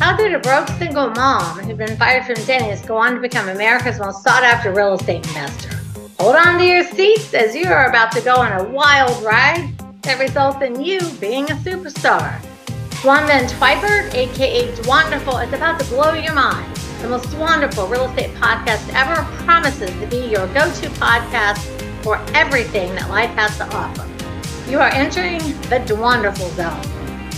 How did a broke single mom who'd been fired from Denny's go on to become America's most sought-after real estate investor? Hold on to your seats as you are about to go on a wild ride that results in you being a superstar. Dwan Twyford, aka Dwanderful, is about to blow your mind. The most wonderful real estate podcast ever promises to be your go-to podcast for everything that life has to offer. You are entering the Dwanderful zone.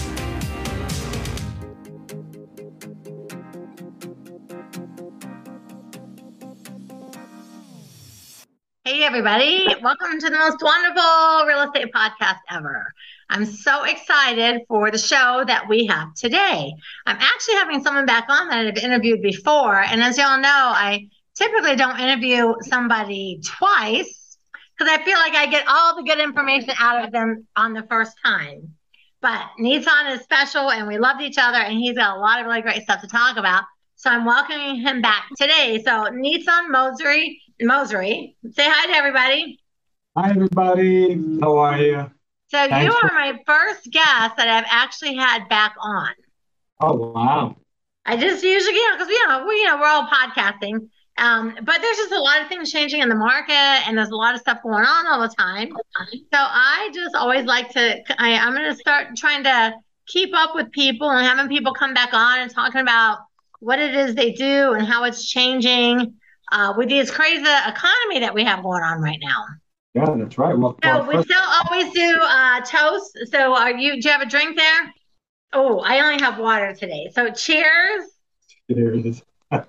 Hey everybody, welcome to the most wonderful real estate podcast ever. I'm so excited for the show that we have today. I'm actually having someone back on that I've interviewed before. And as y'all know, I typically don't interview somebody twice because I feel like I get all the good information out of them on the first time. But Nitzan is special and we loved each other and he's got a lot of really great stuff to talk about. So I'm welcoming him back today. So Nitzan Mosery, say hi to everybody. Hi, everybody. How are you? So you are my first guest that I've actually had back on. Oh, wow. I just usually, because we're all podcasting, but there's just a lot of things changing in the market, and there's a lot of stuff going on all the time. So I just always like to. I'm going to start trying to keep up with people and having people come back on and talking about what it is they do and how it's changing with this crazy economy that we have going on right now. Yeah, that's right. Well, so we still always do toast. So do you have a drink there? Oh, I only have water today. So cheers. Cheers. It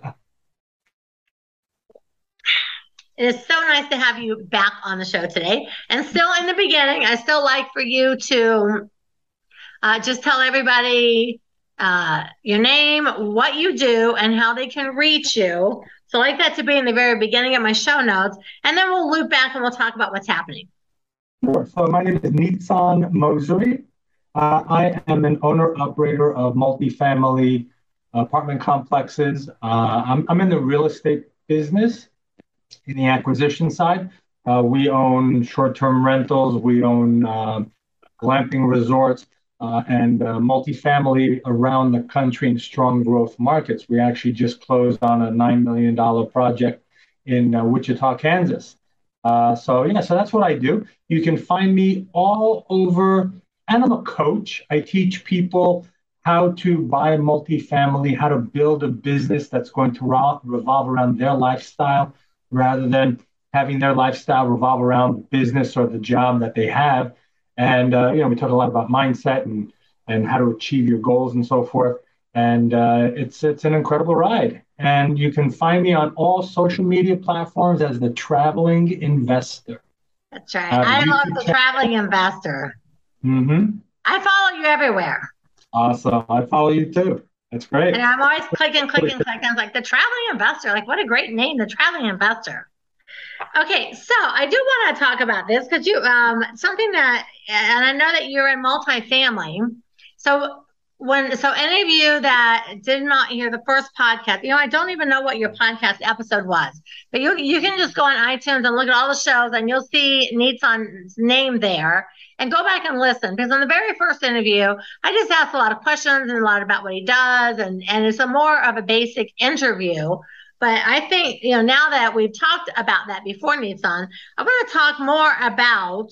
is so nice to have you back on the show today. And still in the beginning, I still like for you to just tell everybody your name, what you do, and how they can reach you. So I like that to be in the very beginning of my show notes. And then we'll loop back and we'll talk about what's happening. Sure. So my name is Nitzan Mosery. I am an owner-operator of multifamily apartment complexes. I'm in the real estate business in the acquisition side. We own short-term rentals. We own glamping resorts. And multifamily around the country in strong growth markets. We actually just closed on a $9 million project in Wichita, Kansas. So that's what I do. You can find me all over, and I'm a coach. I teach people how to buy multifamily, how to build a business that's going to revolve around their lifestyle rather than having their lifestyle revolve around the business or the job that they have. And, we talk a lot about mindset and how to achieve your goals and so forth. And it's an incredible ride. And you can find me on all social media platforms as the Traveling Investor. That's right. I love the Traveling Investor. Mm-hmm. I follow you everywhere. Awesome. I follow you too. That's great. And I'm always clicking. It's like the Traveling Investor. Like, what a great name, the Traveling Investor. Okay, so I do want to talk about this because you something that, and I know that you're in multifamily. So any of you that did not hear the first podcast, I don't even know what your podcast episode was, but you can just go on iTunes and look at all the shows, and you'll see Nitzan's name there, and go back and listen because in the very first interview, I just asked a lot of questions and a lot about what he does, and it's a more of a basic interview. But I think, now that we've talked about that before, Nitzan, I want to talk more about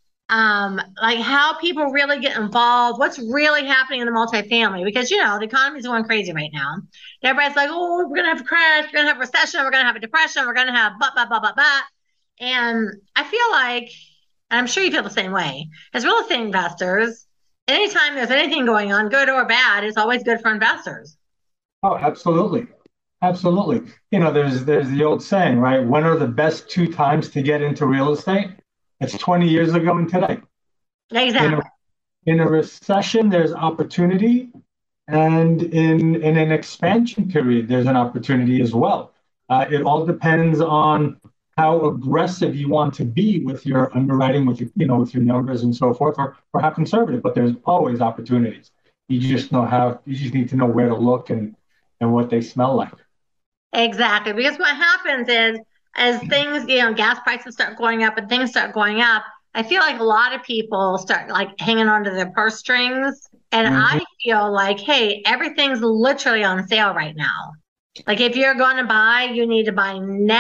like how people really get involved, what's really happening in the multifamily, because, the economy's going crazy right now. Everybody's like, oh, we're going to have a crash, we're going to have a recession, we're going to have a depression, we're going to have blah, blah, blah, blah, blah. And I feel like, and I'm sure you feel the same way, as real estate investors, anytime there's anything going on, good or bad, it's always good for investors. Oh, absolutely. Absolutely. There's the old saying, right? When are the best two times to get into real estate? It's 20 years ago and today. Exactly. In a recession, there's opportunity. And in an expansion period, there's an opportunity as well. It all depends on how aggressive you want to be with your underwriting, with your numbers and so forth, or how conservative. But there's always opportunities. You just need to know where to look and what they smell like. Exactly. Because what happens is as things, gas prices start going up and things start going up, I feel like a lot of people start like hanging on to their purse strings And Mhm. I feel like, hey, everything's literally on sale right now. Like if you're going to buy, you need to buy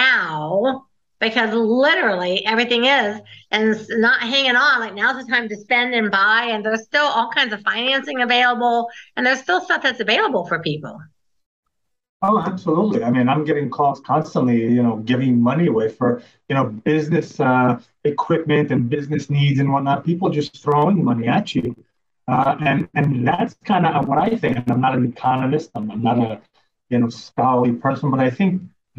now because literally everything is and it's not hanging on. Like now's the time to spend and buy, and there's still all kinds of financing available, and there's still stuff that's available for people. Oh, absolutely. I mean, I'm getting calls constantly, giving money away for, business equipment and business needs and whatnot. People just throwing money at you. And that's kind of what I think. And I'm not an economist. I'm not a, scholarly person, but I think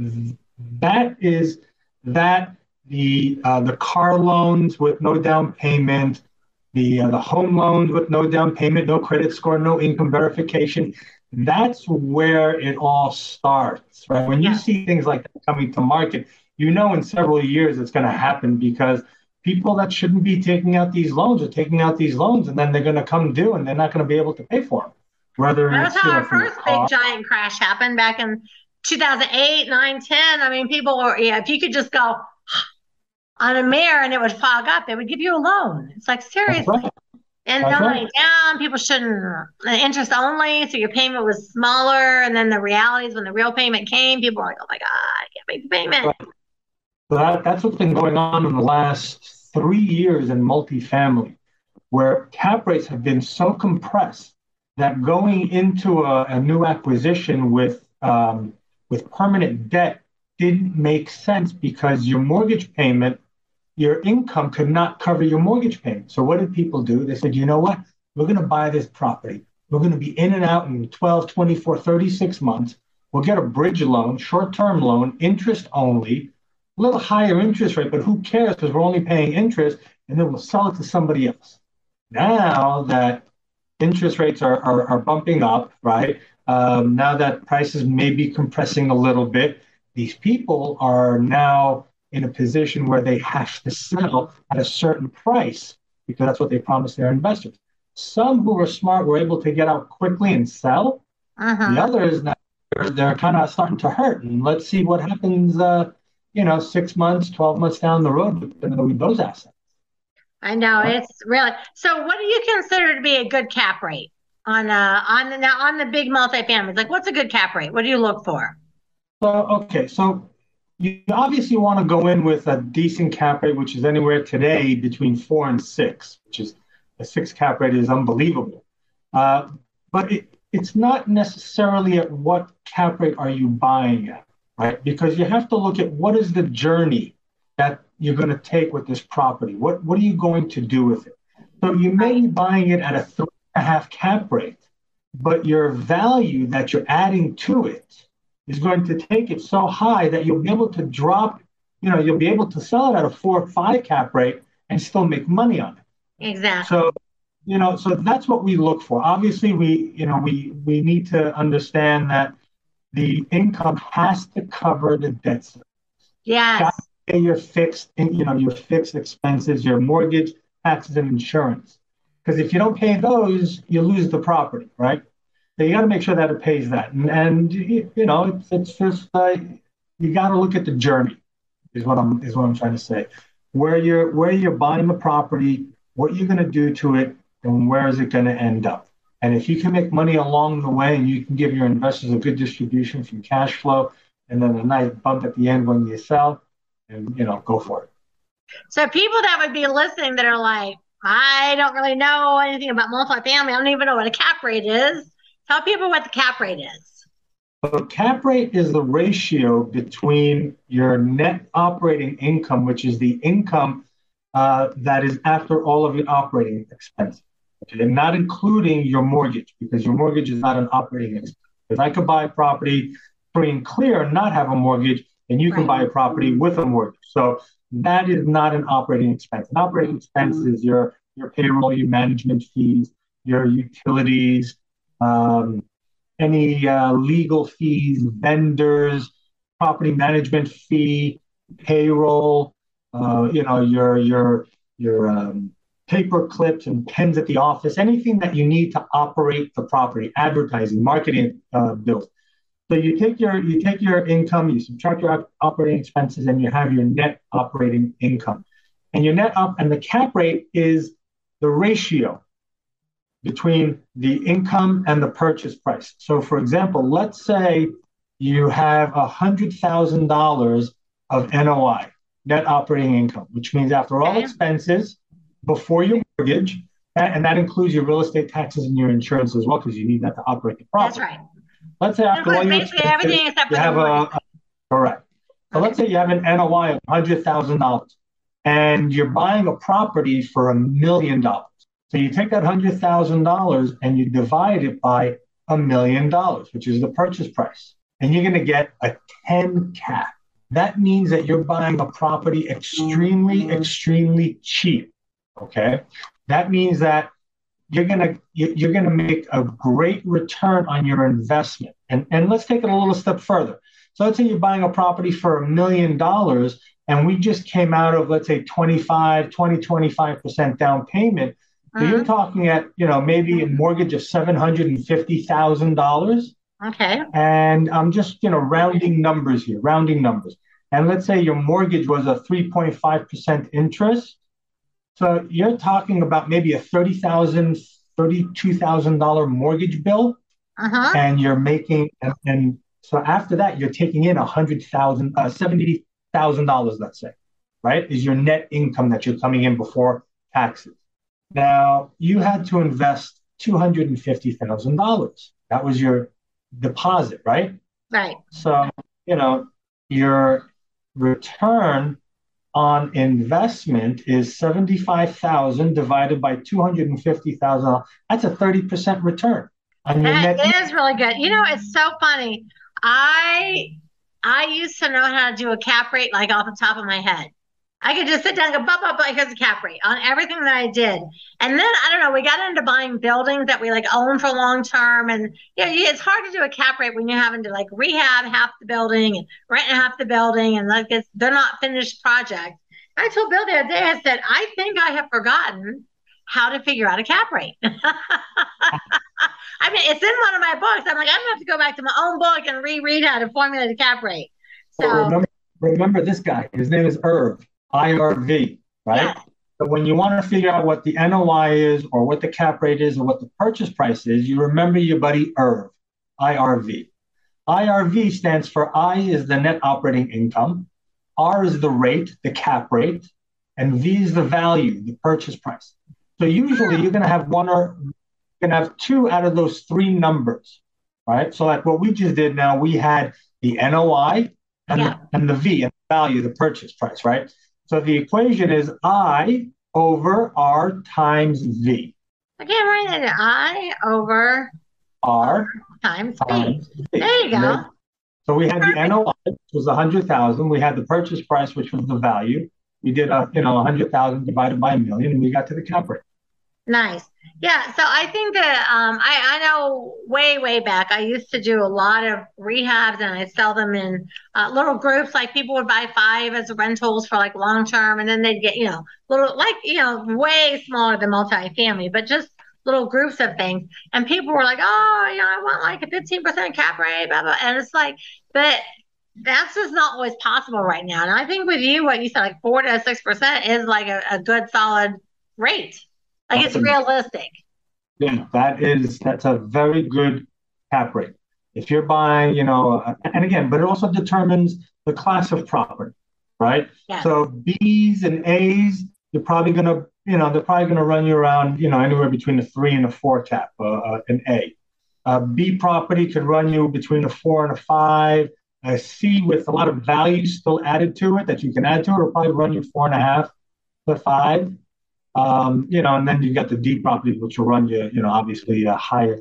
that is that the car loans with no down payment, the home loans with no down payment, no credit score, no income verification. That's where it all starts, right? When you Yeah. see things like that coming to market, you know in several years it's going to happen because people that shouldn't be taking out these loans are taking out these loans, and then they're going to come due, and they're not going to be able to pay for them. Whether That was it's how our for your first big car, giant crash happened back in 2008, 9, 10. I mean, people were, yeah, if you could just go on a mirror and it would fog up, they would give you a loan. It's like, that's seriously. right. And That's no right. money down, people shouldn't, interest only. So your payment was smaller. And then the reality is when the real payment came, people were like, oh my God, I can't make the payment. Right. So that's what's been going on in the last 3 years in multifamily, where cap rates have been so compressed that going into a new acquisition with permanent debt didn't make sense because your mortgage payment, your income could not cover your mortgage payment. So what did people do? They said, you know what? We're going to buy this property. We're going to be in and out in 12, 24, 36 months. We'll get a bridge loan, short-term loan, interest only, a little higher interest rate, but who cares because we're only paying interest, and then we'll sell it to somebody else. Now that interest rates are bumping up, right? Now that prices may be compressing a little bit, these people are now in a position where they have to sell at a certain price because that's what they promised their investors. Some who were smart were able to get out quickly and sell. The Uh-huh. others now they're kind of starting to hurt. And let's see what happens, 6 months, 12 months down the road with those assets. I know it's really, so what do you consider to be a good cap rate on the, now on the big multifamilies? Like what's a good cap rate? What do you look for? So you obviously want to go in with a decent cap rate, which is anywhere today between 4 and 6, which is a 6 cap rate is unbelievable. Uh, but it's not necessarily at what cap rate are you buying at, right? Because you have to look at what is the journey that you're going to take with this property. What are you going to do with it? So you may Right. be buying it at a 3.5 cap rate, but your value that you're adding to it is going to take it so high that you'll be able to you'll be able to sell it at a 4 or 5 cap rate and still make money on it. Exactly. So, so that's what we look for. Obviously, we need to understand that the income has to cover the debt service. Got to Yes. pay your fixed expenses, your mortgage, taxes, and insurance. Because if you don't pay those, you lose the property, right? So you got to make sure that it pays that, and it's just you got to look at the journey. Is what I'm trying to say. Where you're buying the property, what you're going to do to it, and where is it going to end up. And if you can make money along the way, and you can give your investors a good distribution from cash flow, and then a nice bump at the end when you sell, and go for it. So people that would be listening that are like, I don't really know anything about multifamily. I don't even know what a cap rate is. Tell people what the cap rate is. So cap rate is the ratio between your net operating income, which is the income that is after all of your operating expenses, okay? Not including your mortgage, because your mortgage is not an operating expense. Because I could buy a property free and clear and not have a mortgage, and you can Right. buy a property with a mortgage. So that is not an operating expense. An operating expense is your payroll, your management fees, your utilities, um, any legal fees, vendors, property management fee, payroll, your paper clips and pens at the office, anything that you need to operate the property, advertising, marketing bills. So you take your income, you subtract your operating expenses, and you have your net operating income. And your net up and the cap rate is the ratio between the income and the purchase price. So, for example, let's say you have $100,000 of NOI, net operating income, which means after all expenses, before your mortgage, and that includes your real estate taxes and your insurance as well, because you need that to operate the property. That's right. Let's say after all your basically everything except for you have correct. So let's say you have an NOI of $100,000 and you're buying a property for $1 million. So you take that $100,000 and you divide it by $1 million, which is the purchase price, and you're going to get a 10 cap. That means that you're buying a property extremely, extremely cheap. Okay, that means that you're gonna make a great return on your investment. And let's take it a little step further. So let's say you're buying a property for $1 million, and we just came out of, let's say, 25% down payment. So you're talking at, maybe a mortgage of $750,000. Okay. And I'm just, rounding numbers here, And let's say your mortgage was a 3.5% interest. So you're talking about maybe a $30,000, $32,000 mortgage bill. And you're making, and so after that, you're taking in $70,000, let's say, right? Is your net income that you're coming in before taxes. Now, you had to invest $250,000. That was your deposit, right? Right. So, your return on investment is $75,000 divided by $250,000. That's a 30% return on your net income. It is really good. It's so funny. I used to know how to do a cap rate like off the top of my head. I could just sit down and go, blah, here's a cap rate on everything that I did. And then, I don't know, we got into buying buildings that we own for long term. And it's hard to do a cap rate when you're having to rehab half the building and rent half the building. And they're not finished projects. I told Bill the other day, I said, I think I have forgotten how to figure out a cap rate. I mean, it's in one of my books. I'm like, I'm going to have to go back to my own book and reread how to formulate a cap rate. So remember this guy. His name is Irv. IRV, right? Yeah. So when you want to figure out what the NOI is or what the cap rate is or what the purchase price is, you remember your buddy Irv, IRV. IRV stands for I is the net operating income, R is the rate, the cap rate, and V is the value, the purchase price. So usually you're going to have two out of those three numbers, right? So like what we just did now, we had the NOI and the V, and the value, the purchase price, right? So the equation is I over R times V. Again, right in I over R times V. There you go. So we had the NOI, which was 100,000. We had the purchase price, which was the value. We did 100,000 divided by 1 million, and we got to the cap rate. Nice. Yeah. So I think that I know way back, I used to do a lot of rehabs and I sell them in little groups. Like people would buy 5 as rentals for long term, and then they'd get, little way smaller than multifamily, but just little groups of things. And people were like, oh, I want a 15% cap rate, blah, blah. And it's but that's just not always possible right now. And I think with you, what you said, 4 to 6% is a good solid rate. It's realistic. Yeah, that's a very good cap rate. If you're buying, and again, but it also determines the class of property, right? Yeah. So B's and A's, they're probably gonna run you around, anywhere between a 3 and a 4 cap, an A. B property could run you between a 4 and a 5. A C with a lot of value still added to it that you can add to it will probably run you 4.5 to 5. And then you got the D property, which will run you, obviously a higher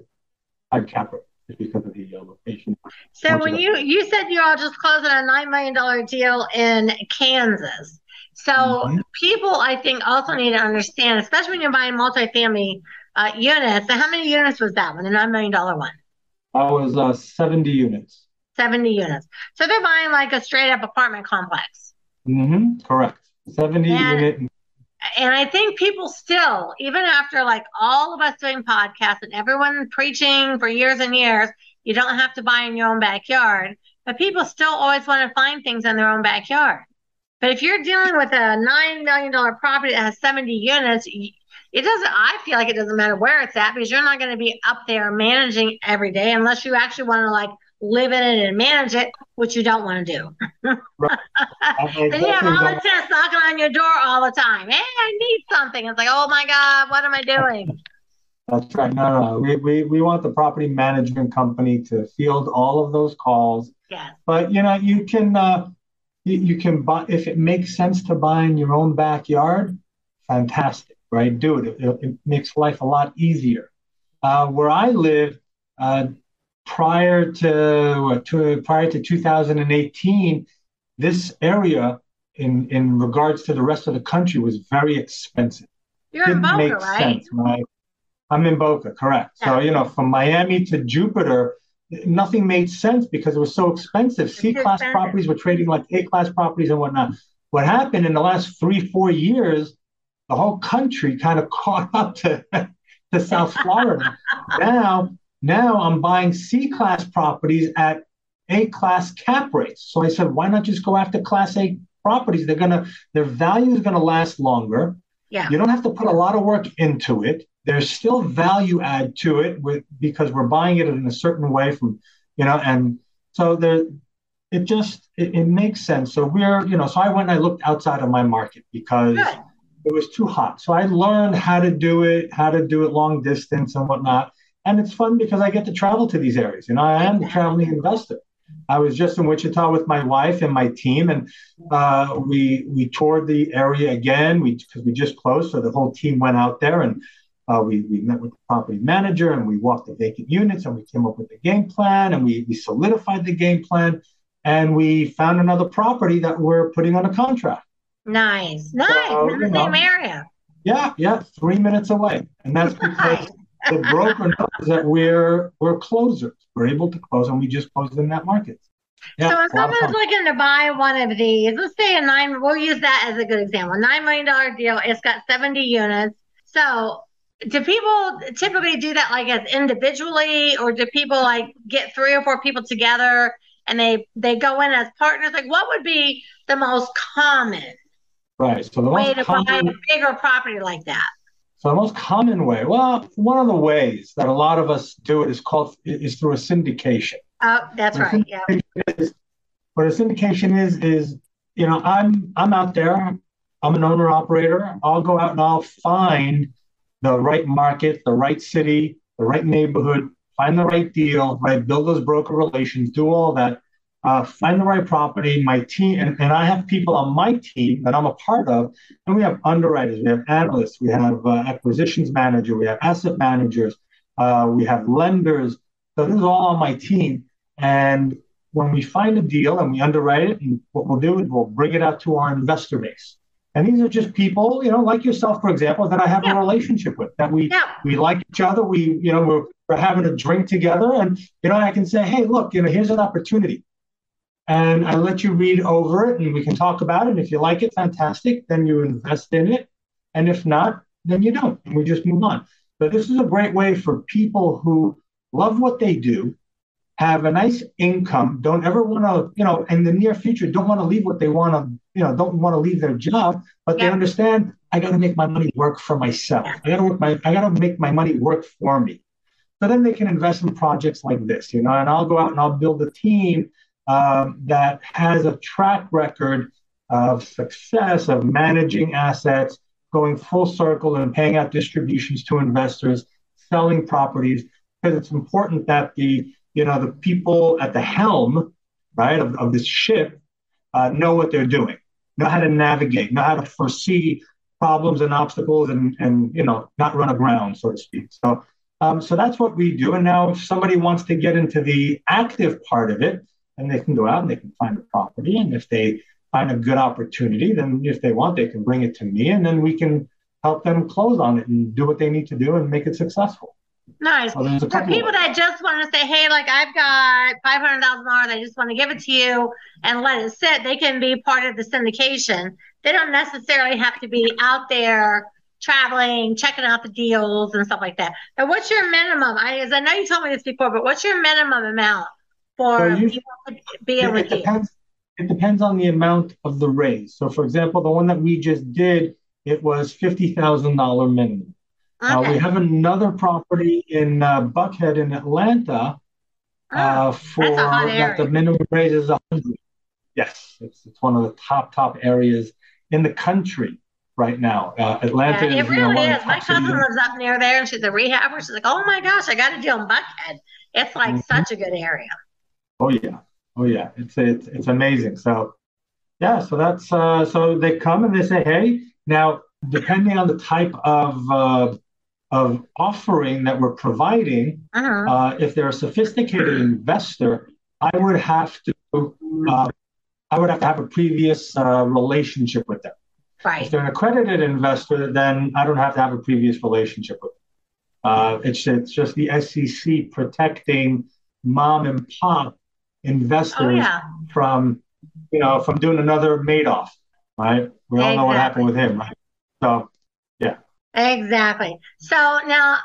cap rate because of the location. So when you said you all just closed on a $9 million deal in Kansas. So people, I think, also need to understand, especially when you're buying multifamily units. So how many units was that one, the $9 million one? That was 70 units. 70 units. So they're buying a straight up apartment complex. Correct. 70 unit. And I think people still, even after all of us doing podcasts and everyone preaching for years and years, you don't have to buy in your own backyard, but people still always want to find things in their own backyard. But if you're dealing with a $9 million property that has 70 units, it doesn't, I feel like it doesn't matter where it's at because you're not going to be up there managing every day unless you actually want to like live in it and manage it, which you don't want to do. Right. I Then you have definitely all the don't. tenants knocking on your door all the time. Hey, I need something. It's like, oh my God, what am I doing? That's right. No, no, no. We want the property management company to field all of those calls. Yes. But you can buy if it makes sense to buy in your own backyard. Fantastic, right? Do it. It makes life a lot easier. Where I live, uh, prior to 2018, this area in regards to the rest of the country was very expensive. You're in Didn't Boca, make right? sense, right? I'm in Boca, correct. Yeah. So, from Miami to Jupiter, nothing made sense because it was so expensive. It's too C-class expensive. properties were trading like A-class properties and whatnot. What happened in the last 3, 4 years, the whole country kind of caught up to South Florida. Now, now I'm buying C-class properties at A-class cap rates. So I said, why not just go after Class A properties? Their value is gonna last longer. Yeah. You don't have to put a lot of work into it. There's still value add to it because we're buying it in a certain way and so it makes sense. So so I went and I looked outside of my market because Good. it was too hot. So I learned how to do it long distance and whatnot. And it's fun because I get to travel to these areas. I am the traveling investor. I was just in Wichita with my wife and my team, and we toured the area again. Because we just closed, so the whole team went out there, and we met with the property manager, and we walked the vacant units, and we came up with the game plan, and we solidified the game plan, and we found another property that we're putting on a contract. Nice. Nice. So In the same area. yeah, yeah, 3 minutes away, and that's because Nice. the broker knows that we're closers. We're able to close, and we just closed in that market. So Yeah, if a lot of someone's fun. looking to buy one of these, let's say we'll use that as a good example. $9 million deal. It's got 70 units. So do people typically do that like as individually, or do people like get three or four people together and they go in as partners? Like what would be the most common Right. way to buy a bigger property like that? So the most common way, well, one of the ways that a lot of us do it is through a syndication. Oh, that's What a right. Yeah. syndication is, what a syndication is, I'm out there, I'm an owner operator. I'll go out and I'll find the right market, the right city, the right neighborhood, find the right deal, right? Build those broker relations, do all that, find the right property. My team, and I have people on my team that I'm a part of, and we have underwriters, we have analysts, we have acquisitions manager, we have asset managers, we have lenders. So this is all on my team. And when we find a deal and we underwrite it, and what we'll do is we'll bring it out to our investor base. And these are just people, like yourself, for example, that I have a Yeah. relationship with, that we Yeah. we like each other. We're having a drink together, and I can say, hey, look, here's an opportunity, and I let you read over it, and we can talk about it. And if you like it, fantastic. Then you invest in it, and if not, then you don't. And we just move on. But this is a great way for people who love what they do, have a nice income, don't ever want to, in the near future, don't want to leave what they want to, don't want to leave their job, but they Yeah. understand I got to make my money work for myself. Yeah. I got to make my money work for me. So then they can invest in projects like this, and I'll go out and I'll build a team that has a track record of success of managing assets, going full circle and paying out distributions to investors, selling properties, because it's important that the people at the helm, right, of this ship know what they're doing, know how to navigate, know how to foresee problems and obstacles, and not run aground, so to speak. So that's what we do. And now, if somebody wants to get into the active part of it, and they can go out and they can find a property, and if they find a good opportunity, then if they want, they can bring it to me, and then we can help them close on it and do what they need to do and make it successful. Nice. So there's a For couple of people ways. that just want to say, hey, like I've got $500,000, I just want to give it to you and let it sit, they can be part of the syndication. They don't necessarily have to be out there traveling, checking out the deals and stuff like that. But what's your minimum? As I know you told me this before, but what's your minimum amount So for usually people to be in it, with it you? depends. It depends on the amount of the raise. So, for example, the one that we just did, it was $50,000 minimum. We Okay. have another property in Buckhead in Atlanta Oh, that's a hot for that the area. minimum rate is 100. Yes, it's one of the top areas in the country right now. Yeah, Atlanta it is, really one of is. the My top cities. cousin lives up near there and she's a rehabber. She's like, oh my gosh, I got a deal in Buckhead. It's like Mhm. such a good area. Oh yeah, oh yeah. It's amazing. So yeah, so that's so they come and they say, hey, now depending on the type of offering that we're providing, Uh-huh. if they're a sophisticated investor, I would have to uh, I would have to have a previous relationship with them. If Right. they're an accredited investor, then I don't have to have a previous relationship with them. It's just the SEC protecting mom and pop Oh investors yeah, from from doing another Madoff, right? We all know what happened exactly. with him, right? So yeah. Exactly. So now,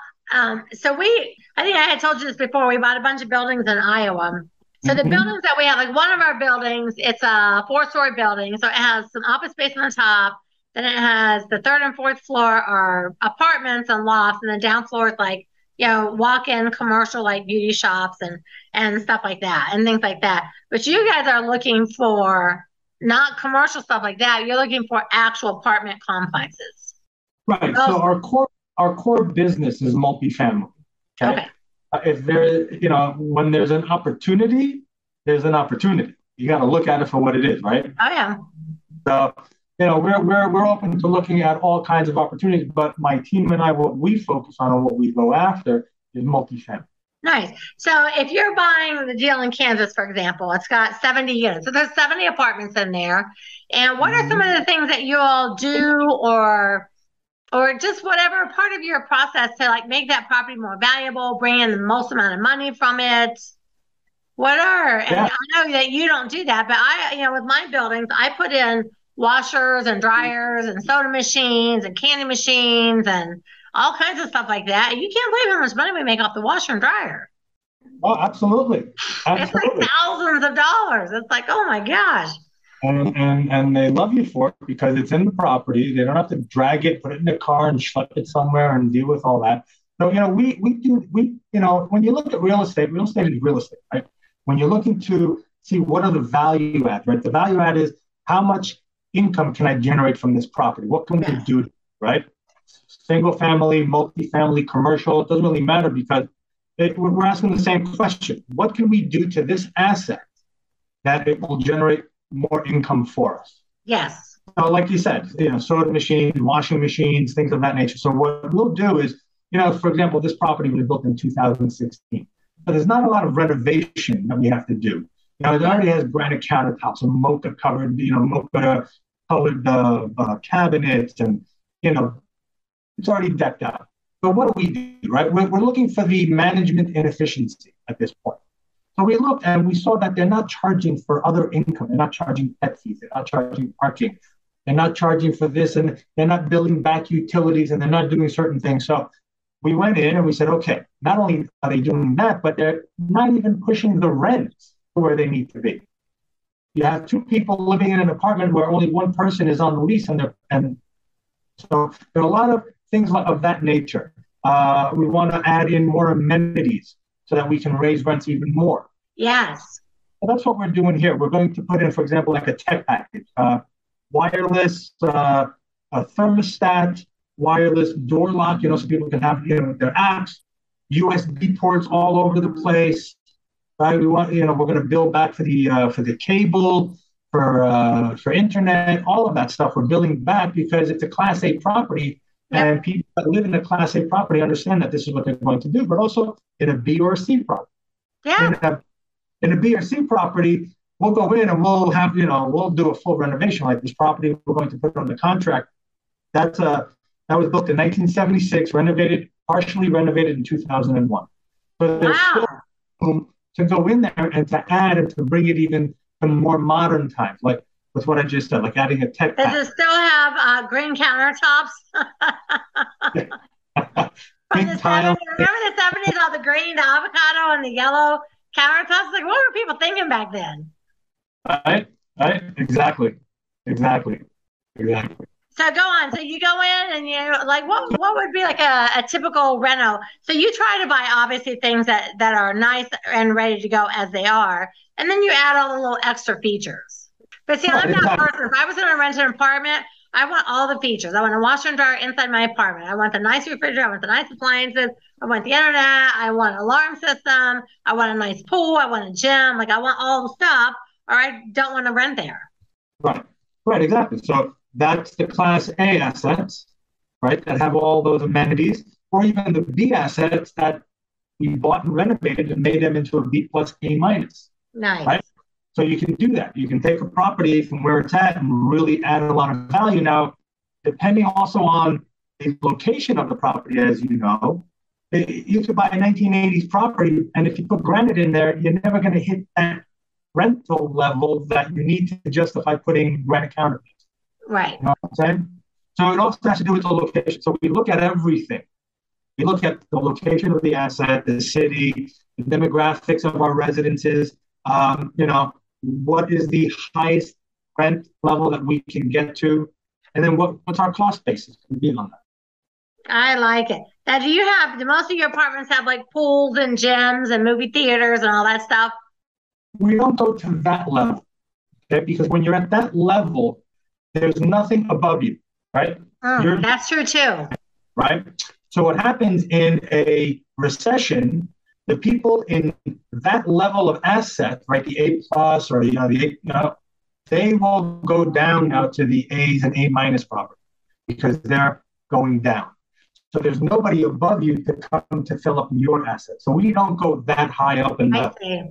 I think I had told you this before, we bought a bunch of buildings in Iowa. So the Mm-hmm. buildings that we have, like one of our buildings, it's a four-story building. So it has some office space on the top. Then it has the third and fourth floor are apartments and lofts. And the down floor is like, walk-in commercial like beauty shops and stuff like that and things like that. But you guys are looking for not commercial stuff like that. You're looking for actual apartment complexes. Right. So Mostly. our core business is multifamily. Okay. Okay. If there, when there's an opportunity, there's an opportunity. You got to look at it for what it is, right? Oh yeah. So, we're open to looking at all kinds of opportunities, but my team and I, what we focus on and what we go after is multifamily. Nice. So if you're buying the deal in Kansas, for example, it's got 70 units. So there's 70 apartments in there. And what are some Mhm. of the things that you all do or just whatever part of your process to like make that property more valuable, bring in the most amount of money from it? And Yeah. I know that you don't do that, but with my buildings, I put in washers and dryers and soda machines and candy machines and all kinds of stuff like that. And you can't believe how much money we make off the washer and dryer. Oh, absolutely. It's like Absolutely. thousands of dollars. It's like, oh my gosh. And they love you for it because it's in the property. They don't have to drag it, put it in the car, and schlep it somewhere and deal with all that. So when you look at real estate is real estate, right? When you're looking to see what are the value add, right? The value add is how much income can I generate from this property? What can we Yes. do, right? Single family, multifamily, commercial, it doesn't really matter because we're asking the same question. What can we do to this asset that it will generate more income for us? Yes. So, like you said, soda machines, washing machines, things of that nature. So, what we'll do is, for example, this property was built in 2016, but there's not a lot of renovation that we have to do. It Yeah. already has granite countertops and mocha covered, mocha colored cabinets, and you know, it's already decked out. But what do we do, right? We're looking for the management inefficiency at this point. So we looked and we saw that they're not charging for other income. They're not charging pet fees. They're not charging parking. They're not charging for this, and they're not billing back utilities, and they're not doing certain things. So we went in and we said, okay, not only are they doing that, but they're not even pushing the rents to where they need to be. You have two people living in an apartment where only one person is on the lease, and so there are a lot of things of that nature. We want to add in more amenities so that we can raise rents even more. Yes. So that's what we're doing here. We're going to put in, for example, like a tech package, wireless, a thermostat, wireless door lock, so people can have, their apps, USB ports all over the place, right? We want, we're going to build back for the cable, for internet, all of that stuff. We're building back because it's a Class A property, Yep. and people that live in a Class A property understand that this is what they're going to do. But also in a B or C property, in Yeah. a in a B or C property, we'll go in and we'll do a full renovation. Like this property, we're going to put on the contract. That was built in 1976, partially renovated in 2001. So there's still Wow. room to go in there and to add and to bring it even to more modern times, like with what I just said, like adding a tech Does pack. it still have green countertops from the Big tile. 70s? Remember the 70s, all the green, the avocado, and the yellow countertops? Like, what were people thinking back then? Right, right, exactly, exactly, exactly. So go on. So you go in and you like what would be like a typical reno? So you try to buy obviously things that are nice and ready to go as they are, and then you add all the little extra features. But see, I'm Right, not a exactly. person. If I was going to rent an apartment, I want all the features. I want a washer and dryer inside my apartment. I want the nice refrigerator. I want the nice appliances. I want the internet. I want an alarm system. I want a nice pool. I want a gym. Like I want all the stuff, or I don't want to rent there. Right. Right, exactly. So that's the Class A assets, right, that have all those amenities, or even the B assets that we bought and renovated and made them into a B plus A minus, Nice. right? So you can do that. You can take a property from where it's at and really add a lot of value. Now, depending also on the location of the property, as you know, you could buy a 1980s property, and if you put granite in there, you're never going to hit that rental level that you need to justify putting granite counter. Right. You know what I'm saying? So it also has to do with the location. So we look at everything. We look at the location of the asset, the city, the demographics of our residences. What is the highest rent level that we can get to, and then what's our cost basis going to be on that? I like it. Now, do most of your apartments have like pools and gyms and movie theaters and all that stuff? We don't go to that level, okay? Because when you're at that level, there's nothing above you, right? That's true too. Right. So what happens in a recession? The people in that level of asset, right, the A plus or they will go down now to the A's and A minus property because they're going down. So there's nobody above you to come to fill up your assets. So we don't go that high up in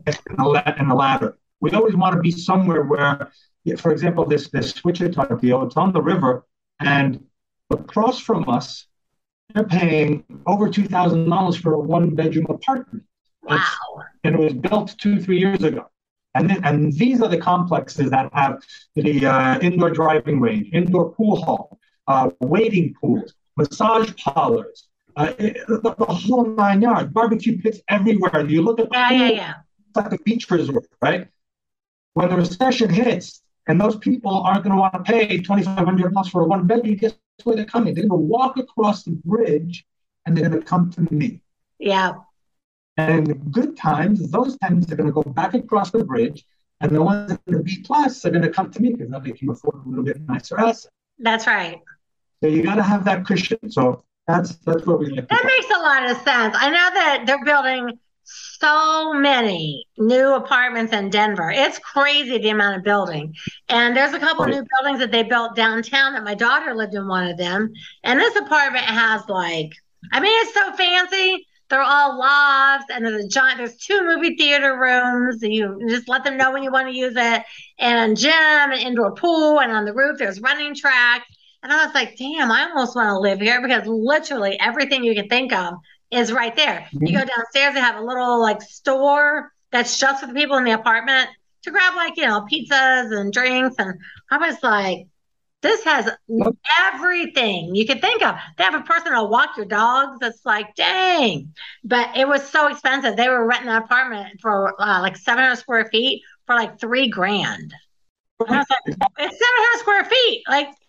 the ladder. We always want to be somewhere where, for example, this Wichita deal, it's on the river, and across from us, they're paying over $2,000 for a one-bedroom apartment. Wow. And it was built 2-3 years ago. And these are the complexes that have the indoor driving range, indoor pool hall, wading pools, massage parlors, the whole 9 yards, barbecue pits everywhere. You look at the pool, it's like a beach resort, right? When the recession hits and those people aren't going to want to pay $2,500 for a one bedroom, guess where they're coming? They're going to walk across the bridge and they're going to come to me. Yeah. And in good times, those tenants are going to go back across the bridge, and the ones in the B plus are going to come to me because now they can afford a little bit nicer asset. That's right. So you got to have that cushion. So that's what we like. That makes a lot of sense. I know that they're building so many new apartments in Denver. It's crazy the amount of building. And there's a couple of new buildings that they built downtown that my daughter lived in one of them. And this apartment has it's so fancy. They're all lofts, and there's 2 movie theater rooms. You just let them know when you want to use it, and a gym, an indoor pool, and on the roof there's running tracks. And I was like, damn, I almost want to live here because literally everything you can think of is right there. Mm-hmm. You go downstairs, they have a little store that's just for the people in the apartment to grab pizzas and drinks. And I was like, this has everything you can think of. They have a person to walk your dogs. It's like, dang. But it was so expensive. They were renting an apartment for 700 square feet for $3,000. And I was like, it's 700 square feet.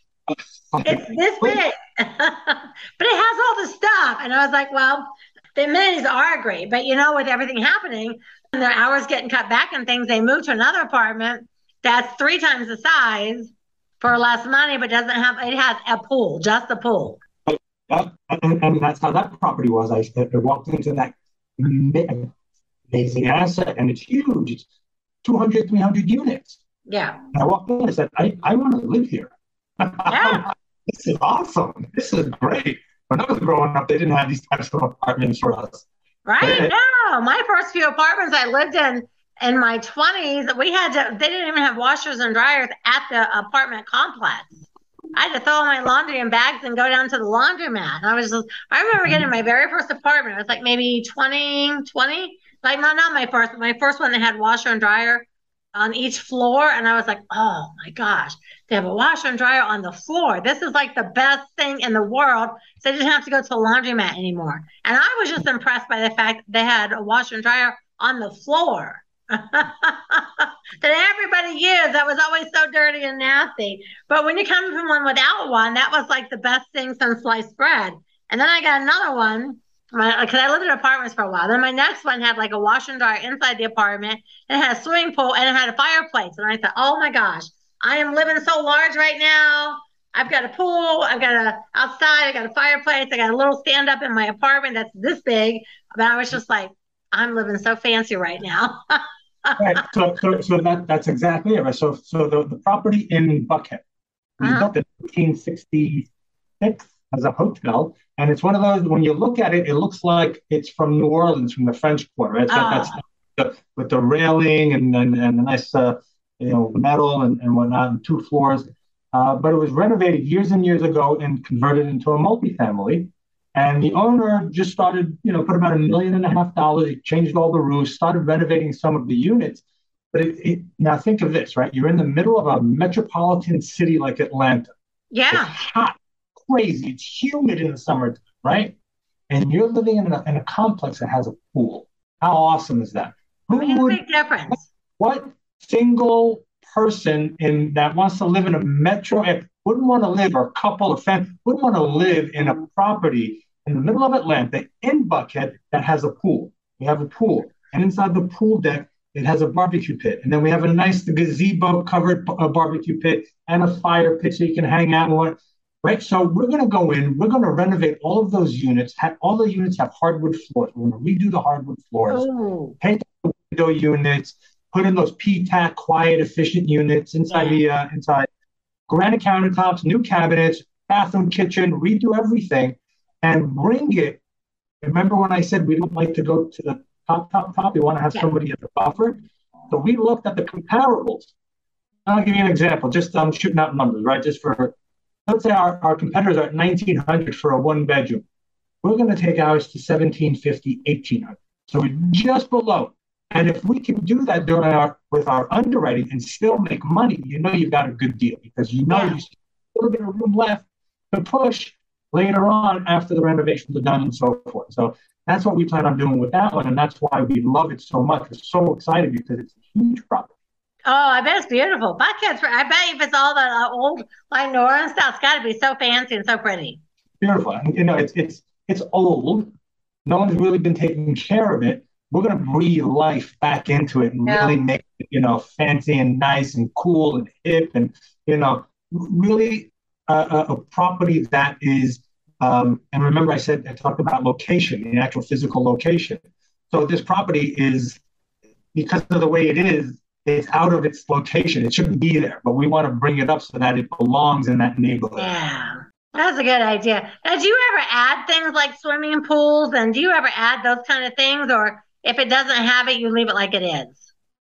It's this big. But it has all the stuff. And I was like, well, the amenities are great. But with everything happening and their hours getting cut back and things, they moved to another apartment that's 3 times the size for less money, but it has a pool, just a pool. And that's how that property was. I walked into that amazing asset, and it's huge. It's 200, 300 units. Yeah. And I walked in and I said, I want to live here. Yeah. This is awesome. This is great. When I was growing up, they didn't have these types of apartments for us. Right? No. My first few apartments I lived in my 20s, they didn't even have washers and dryers at the apartment complex. I had to throw my laundry in bags and go down to the laundromat. And I remember getting my very first apartment. It was maybe 20. Not my first. My first one, they had washer and dryer on each floor. And I was like, oh my gosh, they have a washer and dryer on the floor. This is the best thing in the world. So I didn't have to go to the laundromat anymore. And I was just impressed by the fact they had a washer and dryer on the floor. that everybody used that was always so dirty and nasty. But when you come from one without one, that was like the best thing since sliced bread. And then I got another one because I lived in apartments for a while. Then my next one had like a wash and dryer inside the apartment, and it had a swimming pool, and it had a fireplace. And I thought, oh my gosh, I am living so large right now. I've got a pool, I've got a outside, I got a fireplace, I got a little stand up in my apartment that's this big. But I was just like, I'm living so fancy right now. Right. So that's exactly it. Right. So the property in Buckhead was Uh-huh. built in 1866 as a hotel, and it's one of those when you look at it, it looks like it's from New Orleans, from the French Quarter. Right? It's got Oh, with the railing and the nice metal and whatnot, and two floors. But it was renovated years and years ago and converted into a multifamily. And the owner just started, put about $1.5 million. He changed all the roofs, started renovating some of the units. But now think of this, right? You're in the middle of a metropolitan city like Atlanta. It's yeah. hot, crazy. It's humid in the summer, right? And you're living in a complex that has a pool. How awesome is that? It Who makes a would big difference. what single person in that wants to live in a metro wouldn't want to live, or a couple of families wouldn't want to live in a property in the middle of Atlanta in Buckhead that has a pool? We have a pool, and inside the pool deck, it has a barbecue pit, and then we have a nice gazebo covered barbecue pit and a fire pit so you can hang out and what. Right, so we're going to go in. We're going to renovate all of those units. All the units have hardwood floors. We're going to redo the hardwood floors, Oh, paint the window units, put in those PTAC quiet, efficient units inside yeah. inside granite countertops, new cabinets, bathroom, kitchen, redo everything, and bring it. Remember when I said we don't like to go to the top? We want to have Yeah. somebody at the buffer. So we looked at the comparables. I'll give you an example. Just shooting out numbers, right? Just for let's say our competitors are at 1900 for a one bedroom. We're going to take ours to 1750, 1800. So we're just below. And if we can do that with our underwriting and still make money, you've got a good deal because you Yeah. still have a little bit of room left to push later on after the renovations are done and so forth. So that's what we plan on doing with that one. And that's why we love it so much. We're so excited because it's a huge property. Oh, I bet it's beautiful. Buckhead's, I bet if it's all the old like New Orleans stuff, it's got to be so fancy and so pretty. Beautiful. And, it's old. No one's really been taking care of it. We're going to breathe life back into it and Yeah. really make it, fancy and nice and cool and hip and, really a property that is, and remember I talked about location, the actual physical location. So this property is, because of the way it is, it's out of its location. It shouldn't be there, but we want to bring it up so that it belongs in that neighborhood. Yeah. That's a good idea. Now, do you ever add things like swimming pools, and do you ever add those kind of things, or if it doesn't have it, you leave it like it is?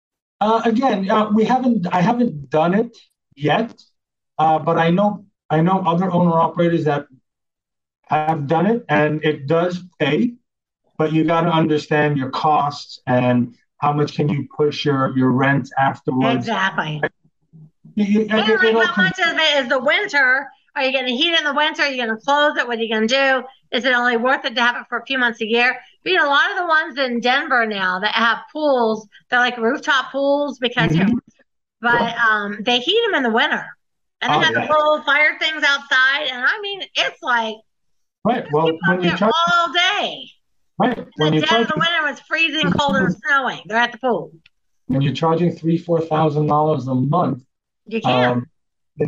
Again, I haven't done it yet, but I know other owner operators that have done it, and it does pay. But you got to understand your costs and how much can you push your rent afterwards. Exactly. It, And it, like it all how comes, much of it is the winter? Are you going to heat it in the winter? Are you going to close it? What are you going to do? Is it only worth it to have it for a few months a year? But, a lot of the ones in Denver now that have pools, they're like rooftop pools because, Mhm. but they heat them in the winter. And they Oh have the yeah, little fire things outside. And I mean, it's like right. people Well, out there all day. when The you're dead of charging the winter was freezing cold and snowing. They're at the pool. when you're charging $3,000-4,000 a month, You can't. um,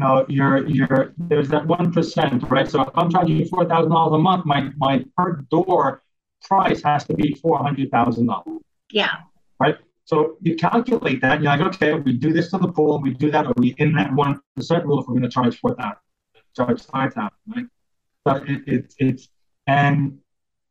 you're there's that 1%, right? So if I'm charging you $4,000 a month, my per door price has to be $400,000, Yeah. right? So you calculate that, and you're like, okay, we do this to the pool, and we do that, or we in that 1% rule if we're going to charge 4,000, charge 5,000, right? So it's and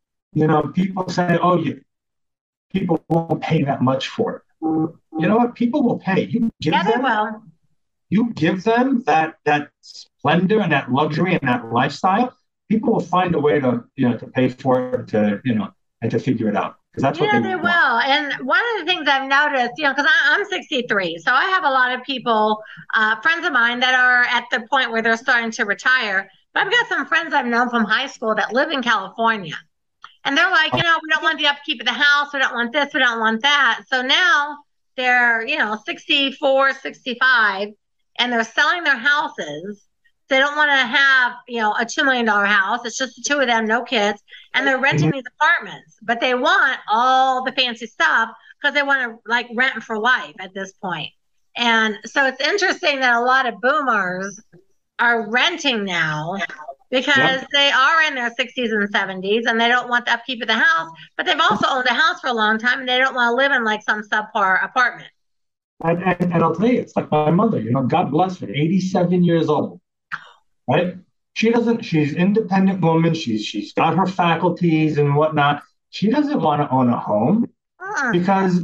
people say, oh, people won't pay that much for it. You know what? People will pay. Yeah, they will. You give them that splendor and that luxury and that lifestyle. People will find a way to pay for it and to figure it out because that's what Yeah, they they want. will. And one of the things I've noticed, because I'm 63, so I have a lot of people, friends of mine that are at the point where they're starting to retire. But I've got some friends I've known from high school that live in California. And they're like, we don't want the upkeep of the house. We don't want this. We don't want that. So now they're, 64, 65, and they're selling their houses. They don't want to have, a $2 million house. It's just the two of them, no kids. And they're renting these apartments, but they want all the fancy stuff because they want to like rent for life at this point. And so it's interesting that a lot of boomers are renting now because they are in their 60s and 70s and they don't want the upkeep of the house, but they've also owned a house for a long time and they don't want to live in like some subpar apartment. And I'll tell you, it's like my mother, God bless her, 87 years old, right? She's an independent woman. She's got her faculties and whatnot. She doesn't want to own a home because,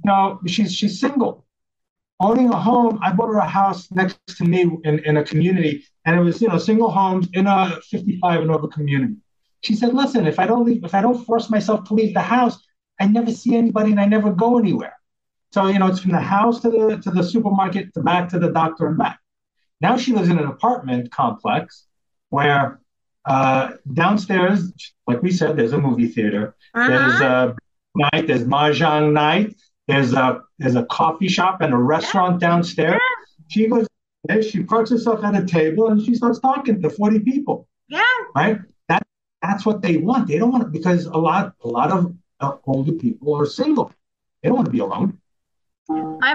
she's single. Owning a home, I bought her a house next to me in a community, and it was, single homes in a 55 and over community. She said, listen, if I don't force myself to leave the house, I never see anybody and I never go anywhere. So, it's from the house to the supermarket to back to the doctor and back. Now she lives in an apartment complex where downstairs, like we said, there's a movie theater. There's a night, there's mahjong night. There's a coffee shop and a restaurant downstairs. She goes there, she parks herself at a table and she starts talking to 40 people. Yeah. Right? That's what they want. They don't want it because a lot of older people are single. They don't want to be alone. My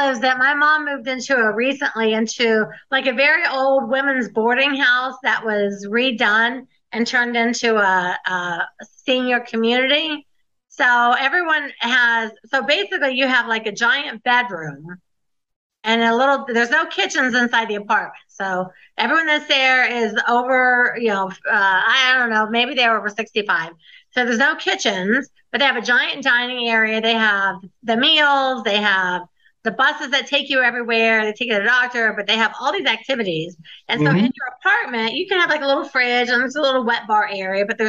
mom moved recently into like a very old women's boarding house that was redone and turned into a senior community. So basically you have like a giant bedroom and there's no kitchens inside the apartment. So everyone that's there is over, I don't know, maybe they're over 65. So there's no kitchens, but they have a giant dining area. They have the meals, they have the buses that take you everywhere. They take you to the doctor, but they have all these activities. And so in your apartment, you can have like a little fridge and there's a little wet bar area, but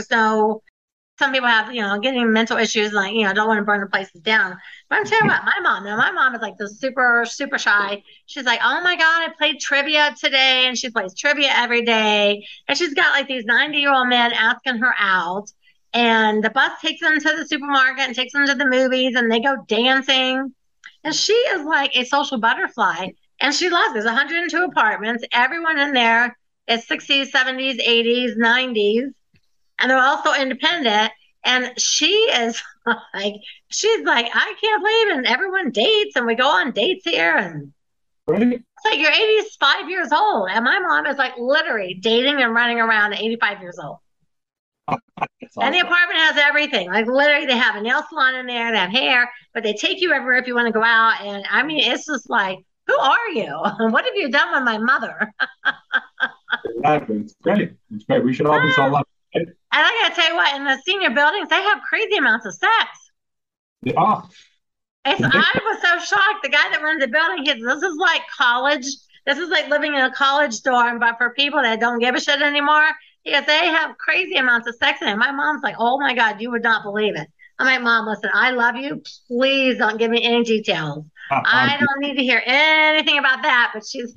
some people have, getting mental issues, like, don't want to burn the places down. But I'm telling you what, my mom is like the super, super shy. She's like, oh my God, I played trivia today. And she plays trivia every day. And she's got like these 90-year-old men asking her out. And the bus takes them to the supermarket and takes them to the movies and they go dancing. And she is like a social butterfly. And she loves it. There's 102 apartments. Everyone in there is 60s, 70s, 80s, 90s. And they're also independent. And she's like, I can't believe it. And everyone dates and we go on dates here. And it's like you're 85 years old. And my mom is like literally dating and running around at 85 years old. Awesome. And the apartment has everything. Like literally they have a nail salon in there, they have hair, but they take you everywhere if you want to go out. And I mean, it's just like, who are you? What have you done with my mother? Exactly. It's great. It's great. We should all be so lucky. And I gotta tell you what, in the senior buildings, they have crazy amounts of sex. Yeah. I was so shocked. The guy that runs the building, this is like college. This is like living in a college dorm, but for people that don't give a shit anymore. Because they have crazy amounts of sex in it. My mom's like, oh my God, you would not believe it. I'm like, Mom, listen, I love you. Please don't give me any details. I don't need to hear anything about that. But she's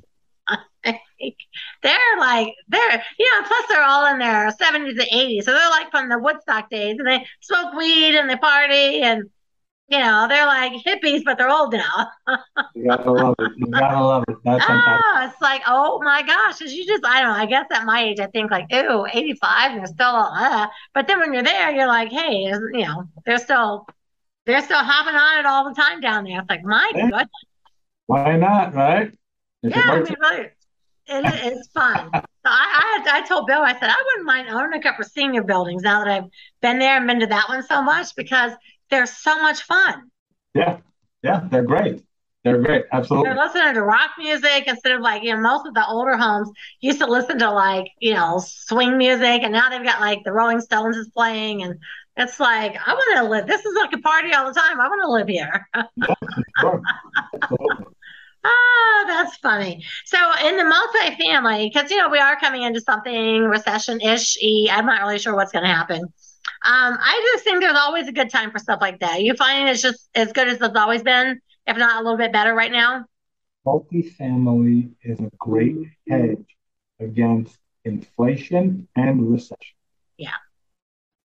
plus they're all in their 70s and 80s. So they're like from the Woodstock days and they smoke weed and they party and, they're like hippies, but they're old now. You gotta love it. That's fantastic. It's like, oh my gosh. I don't know. I guess at my age, I think like, ew, 85 and they're still, but then when you're there, you're like, hey, they're still hopping on it all the time down there. It's like, my goodness. Why not, right? Really, it's fun. So I told Bill, I said, I wouldn't mind owning a couple of senior buildings now that I've been there and been to that one so much because they're so much fun. Yeah, they're great. They're great, absolutely. They're listening to rock music instead of like, most of the older homes used to listen to like, swing music, and now they've got like the Rolling Stones is playing, and it's like, I want to live. This is like a party all the time. I want to live here. Sure. Absolutely. Oh, that's funny. So in the multifamily, because, we are coming into something recession-ish. I'm not really sure what's going to happen. I just think there's always a good time for stuff like that. You find it's just as good as it's always been, if not a little bit better right now? Multifamily is a great hedge against inflation and recession. Yeah.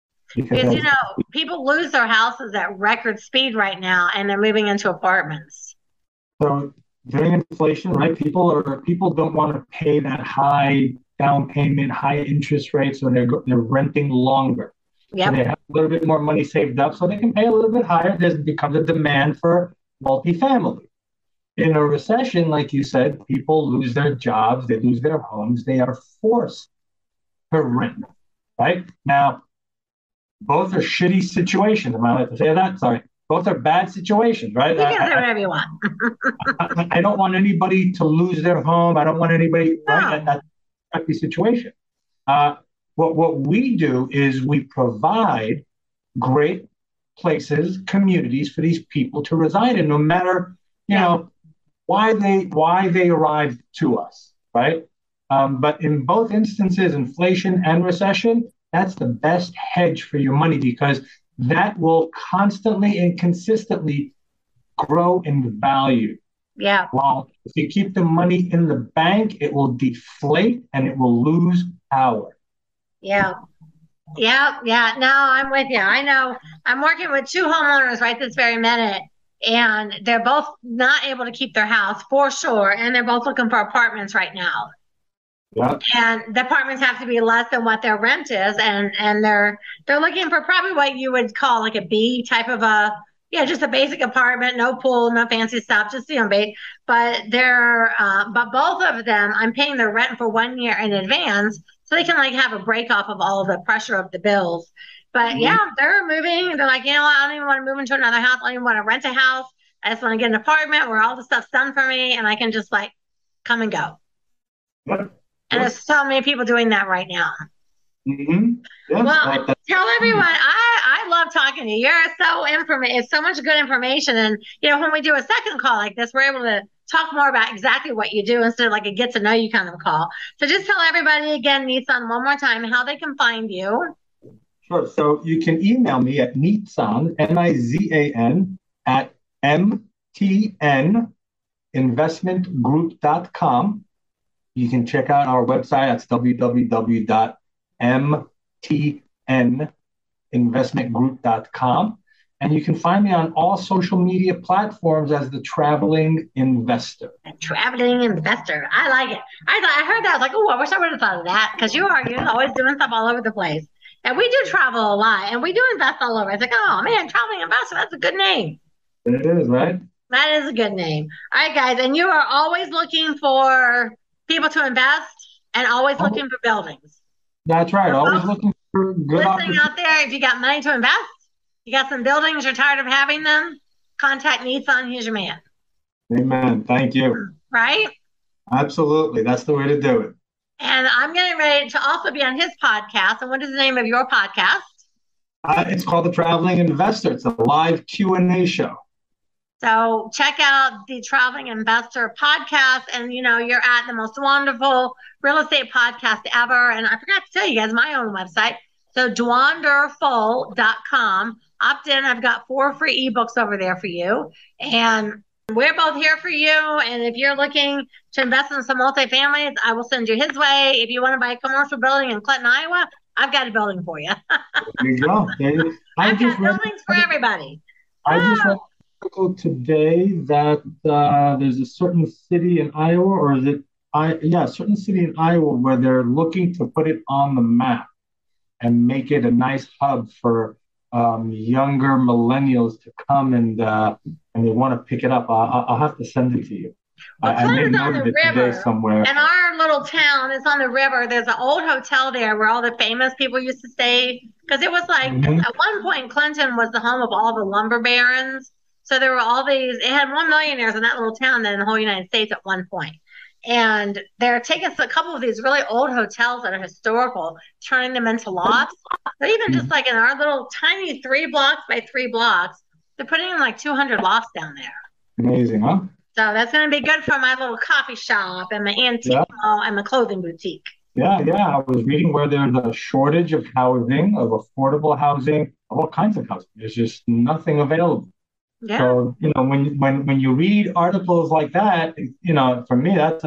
Because, people lose their houses at record speed right now, and they're moving into apartments. So during inflation, right, people don't want to pay that high down payment, high interest rates, so they're renting longer. So Yep. they have a little bit more money saved up, so they can pay a little bit higher. There becomes a demand for multifamily. In a recession, like you said, people lose their jobs, they lose their homes, they are forced to rent. Right now, both are shitty situations. Am I allowed to say that? Sorry. Both are bad situations, right? You can say whatever you want. I don't want anybody to lose their home. I don't want anybody, right? No. That's the situation. Uh, what we do is we provide great places, communities for these people to reside in, no matter Yeah. why they arrived to us, right? But in both instances, inflation and recession, that's the best hedge for your money because that will constantly and consistently grow in value. Yeah. While if you keep the money in the bank, it will deflate and it will lose power. Yeah. Yeah. Yeah. No, I'm with you. I know I'm working with two homeowners right this very minute, and they're both not able to keep their house for sure. And they're both looking for apartments right now. Yeah. And the apartments have to be less than what their rent is, and they're looking for probably what you would call like a B type of a, yeah, just a basic apartment, no pool, no fancy stuff, just but but both of them, I'm paying their rent for 1 year in advance, so they can like have a break off of all of the pressure of the bills. But Mm-hmm. yeah, they're moving. They're like, you know what? I don't even want to move into another house. I don't even want to rent a house. I just want to get an apartment where all the stuff's done for me, and I can just like come and go. Yep. And Yep. there's so many people doing that right now. Mm-hmm. Yes. Well, tell everyone I love talking to you. You're so it's so much good information. And when we do a second call like this, we're able to talk more about exactly what you do instead of like a get to know you kind of call. So just tell everybody again, Nissan, one more time how they can find you. Sure. So you can email me at Nizan, Nizan, at mtninvestmentgroup.com. You can check out our website. That's www.mtninvestmentgroup.com. And you can find me on all social media platforms as the Traveling Investor. A traveling investor. I like it. I heard that. I was like, oh, I wish I would have thought of that because you're always doing stuff all over the place. And we do travel a lot and we do invest all over. It's like, oh man, traveling investor, that's a good name. It is, right? That is a good name. All right, guys. And you are always looking for people to invest and always looking for buildings. That's right. Always looking for good listening out there. If you got money to invest, you got some buildings, you're tired of having them, contact Nissan. Here's your man. Amen. Thank you. Right? Absolutely. That's the way to do it. And I'm getting ready to also be on his podcast. And what is the name of your podcast? It's called The Traveling Investor. It's a live Q&A show. So check out the Traveling Investor podcast. And, you're at the most wonderful real estate podcast ever. And I forgot to tell you guys my own website. So dwanderfull.com. Opt in. I've got 4 free ebooks over there for you. And we're both here for you. And if you're looking to invest in some multifamilies, I will send you his way. If you want to buy a commercial building in Clinton, Iowa, I've got a building for you. There you go. I've got buildings for everybody. I just read an article today that there's a certain city in Iowa, or is it? A certain city in Iowa where they're looking to put it on the map and make it a nice hub for younger millennials to come and they want to pick it up. I'll have to send it to you. Well, I made note of it today somewhere. And our little town is on the river. There's an old hotel there where all the famous people used to stay. Because it was like, at one point, Clinton was the home of all the lumber barons. So there were it had more millionaires in that little town than in the whole United States at one point. And they're taking a couple of these really old hotels that are historical, turning them into lofts. But even just like in our little tiny 3 blocks by 3 blocks, they're putting in like 200 lofts down there. Amazing, huh? So that's going to be good for my little coffee shop and my antique mall and my clothing boutique. Yeah. I was reading where there's a shortage of housing, of affordable housing, of all kinds of housing. There's just nothing available. Yeah. So, when you read articles like that, for me, that's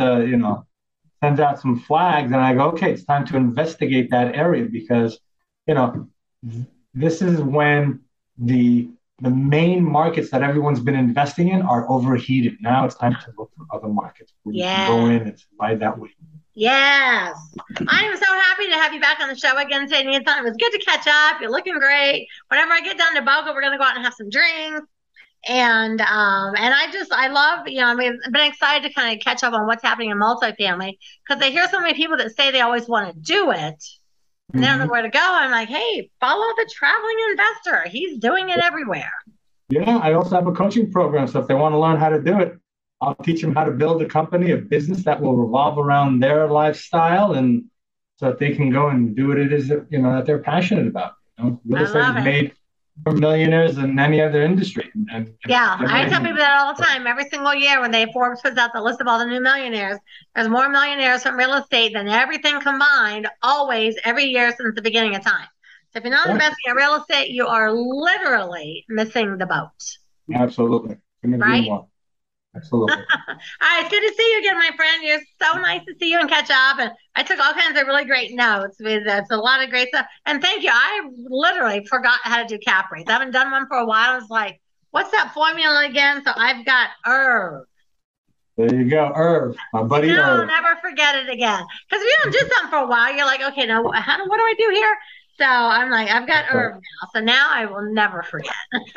sends out some flags, and I go, okay, it's time to investigate that area because, this is when the the main markets that everyone's been investing in are overheated. Now it's time to look for other markets where you can go in and ride that wave. Yes. I am so happy to have you back on the show again today, Nissan. It was good to catch up. You're looking great. Whenever I get down to Boca, we're going to go out and have some drinks. And I love, I've been excited to kind of catch up on what's happening in multifamily, because I hear so many people that say they always want to do it and they don't know where to go. I'm like, hey, follow the traveling investor. He's doing it everywhere. Yeah, I also have a coaching program. So if they want to learn how to do it, I'll teach them how to build a company, a business that will revolve around their lifestyle, and so that they can go and do what it is that, that they're passionate about. Real estate is made for millionaires in any other industry. I tell people that all the time. Every single year when Forbes puts out the list of all the new millionaires, there's more millionaires from real estate than everything combined, always, every year since the beginning of time. So if you're not investing in real estate, you are literally missing the boat. Absolutely. Right? Absolutely. All right, it's good to see you again, my friend. You're so nice to see you and catch up. And I took all kinds of really great notes. It's a lot of great stuff. And thank you. I literally forgot how to do cap rates. I haven't done one for a while. I was like, what's that formula again? So I've got IRV. There you go, IRV, my buddy. No, IRV. never forget it again. Because if you don't do something for a while, you're like, okay, now what do I do here? So I'm like, I've got IRV now. So now I will never forget.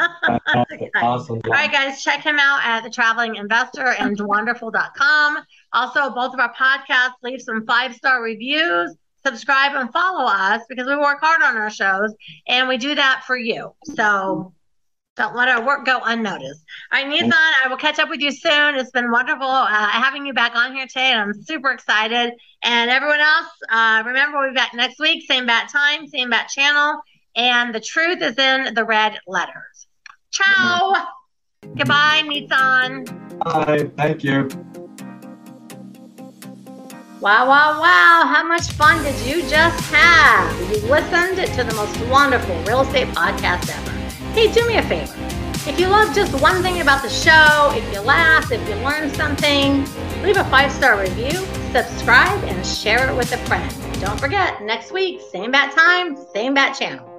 Awesome. All right, guys, check him out at The Traveling Investor and wonderful.com. Also, both of our podcasts, leave some 5-star reviews, subscribe and follow us, because we work hard on our shows and we do that for you. So don't let our work go unnoticed. All right, Nissan, I will catch up with you soon. It's been wonderful having you back on here today, and I'm super excited. And everyone else, remember, we'll be back next week, same bat time, same bat channel, and the truth is in the red letters. Ciao. Goodbye, Nissan. Bye. Thank you. Wow, wow, wow. How much fun did you just have? You listened to the most wonderful real estate podcast ever. Hey, do me a favor. If you love just one thing about the show, if you laughed, if you learned something, leave a 5-star review, subscribe, and share it with a friend. Don't forget, next week, same bat time, same bat channel.